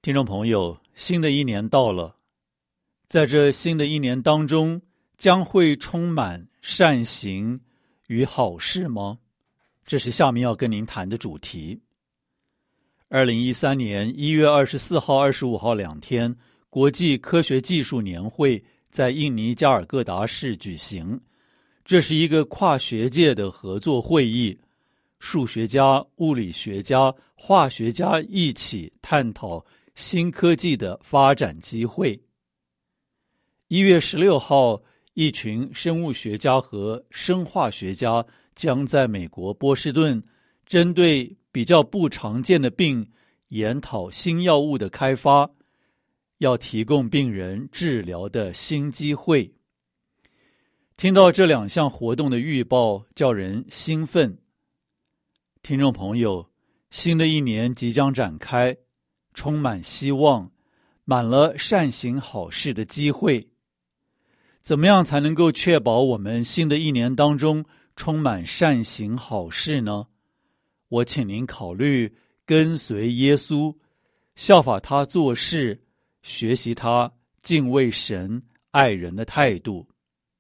听众朋友，新的一年到了，在这新的一年当中，将会充满善行与好事吗？这是下面要跟您谈的主题。2013年1月24号、25号2天，国际科学技术年会在印尼加尔各答市举行。这是一个跨学界的合作会议，数学家、物理学家、化学家一起探讨新科技的发展机会。1月16号，一群生物学家和生化学家将在美国波士顿针对比较不常见的病研讨新药物的开发，要提供病人治疗的新机会。听到这两项活动的预报，叫人兴奋。听众朋友，新的一年即将展开，充满希望，满了善行好事的机会。怎么样才能够确保我们新的一年当中充满善行好事呢？我请您考虑跟随耶稣，效法他做事，学习他敬畏神、爱人的态度。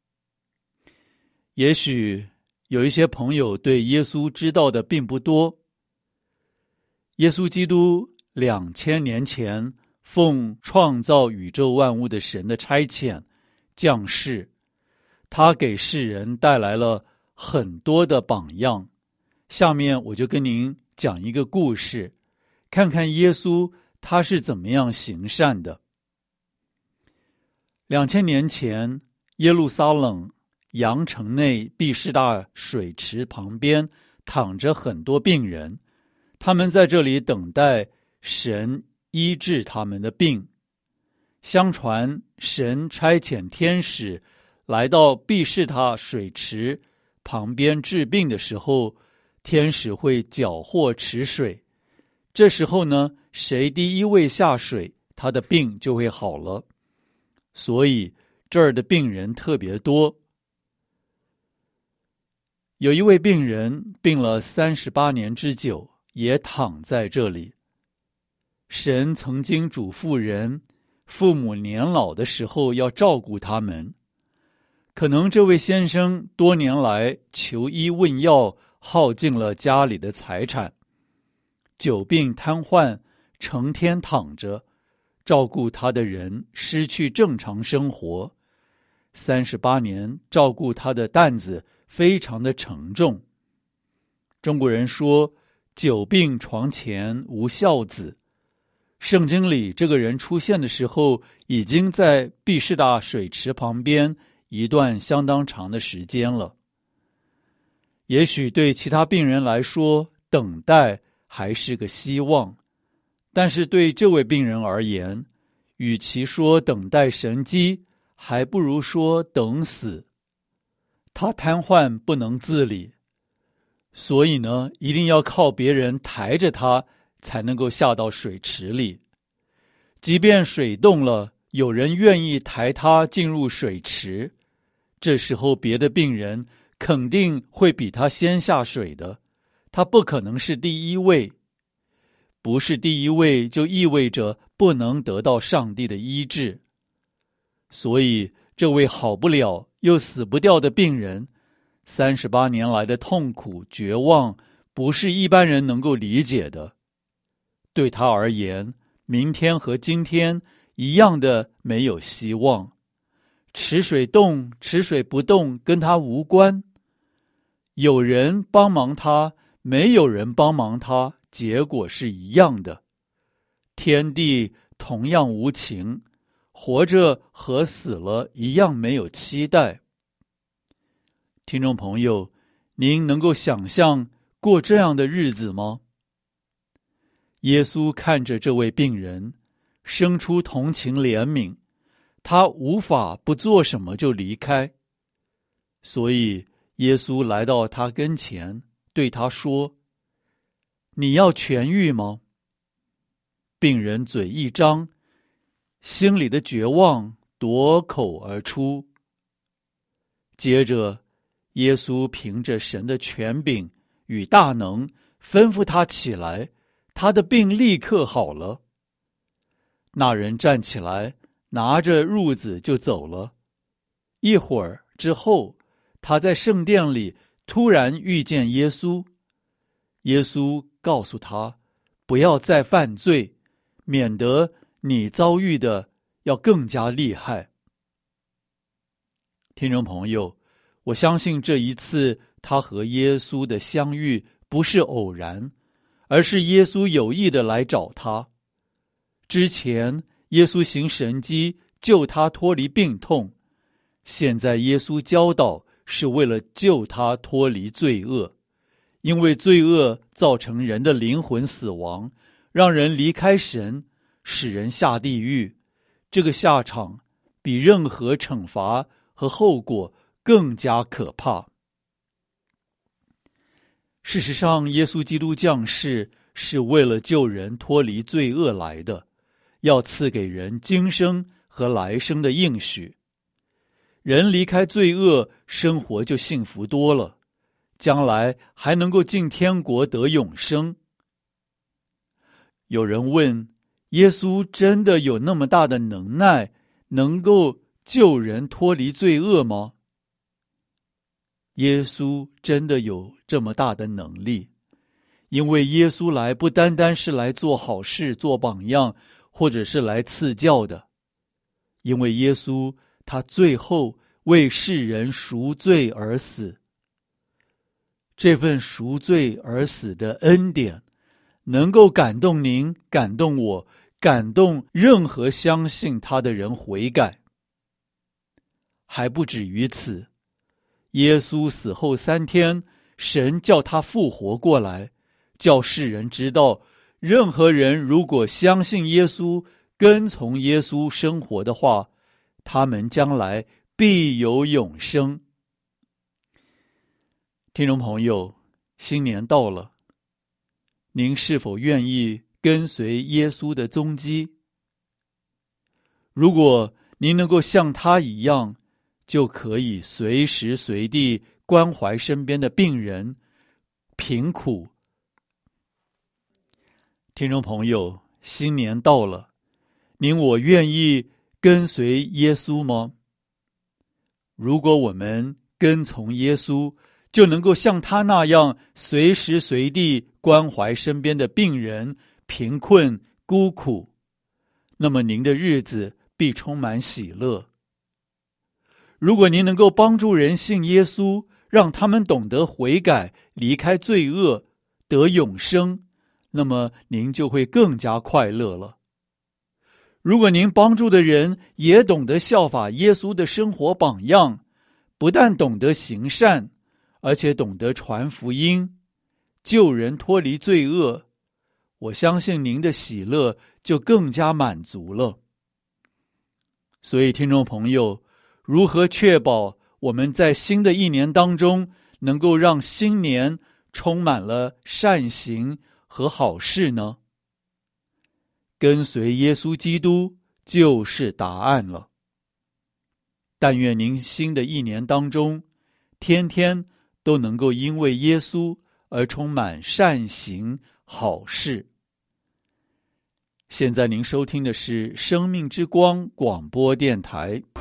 也许有一些朋友对耶稣知道的并不多。耶稣基督2000年前奉创造宇宙万物的神的差遣降世，他给世人带来了很多的榜样。下面我就跟您讲一个故事，看看耶稣他是怎么样行善的。2000年前，耶路撒冷羊城内毕士大水池旁边躺着很多病人，他们在这里等待神医治他们的病。相传神差遣天使来到毕士大水池旁边治病的时候，天使会缴获池水，这时候呢，谁第一位下水，他的病就会好了。所以这儿的病人特别多。有一位病人病了38年之久，也躺在这里。神曾经嘱咐人，父母年老的时候要照顾他们。可能这位先生多年来求医问药，耗尽了家里的财产，久病瘫痪，成天躺着，照顾他的人失去正常生活。38年照顾他的担子非常的沉重。中国人说，久病床前无孝子。圣经里这个人出现的时候，已经在毕士大水池旁边一段相当长的时间了。也许对其他病人来说，等待还是个希望，但是对这位病人而言，与其说等待神迹，还不如说等死。他瘫痪不能自理，所以呢，一定要靠别人抬着他才能够下到水池里。即便水动了，有人愿意抬他进入水池，这时候别的病人肯定会比他先下水的，他不可能是第一位。不是第一位就意味着不能得到上帝的医治。所以这位好不了又死不掉的病人，38年来的痛苦绝望不是一般人能够理解的。对他而言，明天和今天一样的没有希望。池水动池水不动跟他无关，有人帮忙他，没有人帮忙他，结果是一样的。天地同样无情，活着和死了一样没有期待。听众朋友，您能够想象过这样的日子吗？耶稣看着这位病人，生出同情怜悯，他无法不做什么就离开。所以耶稣来到他跟前，对他说：“你要痊愈吗？”病人嘴一张，心里的绝望夺口而出。接着耶稣凭着神的权柄与大能，吩咐他起来，他的病立刻好了。 那人站起来，拿着褥子就走了。一会儿之后，他在圣殿里突然遇见耶稣。耶稣告诉他，不要再犯罪，免得你遭遇的要更加厉害。听众朋友，我相信这一次他和耶稣的相遇不是偶然，而是耶稣有意的来找他。之前耶稣行神迹救他脱离病痛，现在耶稣教导是为了救他脱离罪恶，因为罪恶造成人的灵魂死亡，让人离开神，使人下地狱。这个下场比任何惩罚和后果更加可怕。事实上，耶稣基督降世是为了救人脱离罪恶来的，要赐给人今生和来生的应许。人离开罪恶，生活就幸福多了，将来还能够进天国得永生。有人问，耶稣真的有那么大的能耐，能够救人脱离罪恶吗？耶稣真的有这么大的能力，因为耶稣来不单单是来做好事、做榜样，或者是来赐教的。因为耶稣他最后为世人赎罪而死，这份赎罪而死的恩典能够感动您，感动我，感动任何相信他的人悔改。还不止于此，耶稣死后3天，神叫他复活过来，叫世人知道，任何人如果相信耶稣，跟从耶稣生活的话，他们将来必有永生。听众朋友，新年到了，您是否愿意跟随耶稣的踪迹？如果您能够像他一样，就可以随时随地关怀身边的病人、贫苦。听众朋友，新年到了，您我愿意跟随耶稣吗？如果我们跟从耶稣，就能够像他那样随时随地关怀身边的病人、贫困、孤苦，那么您的日子必充满喜乐。如果您能够帮助人信耶稣，让他们懂得悔改，离开罪恶，得永生，那么您就会更加快乐了。如果您帮助的人也懂得效法耶稣的生活榜样，不但懂得行善，而且懂得传福音，救人脱离罪恶，我相信您的喜乐就更加满足了。所以听众朋友，如何确保我们在新的一年当中能够让新年充满了善行和好事呢？跟随耶稣基督就是答案了。但愿您新的一年当中，天天都能够因为耶稣而充满善行好事。现在您收听的是生命之光广播电台，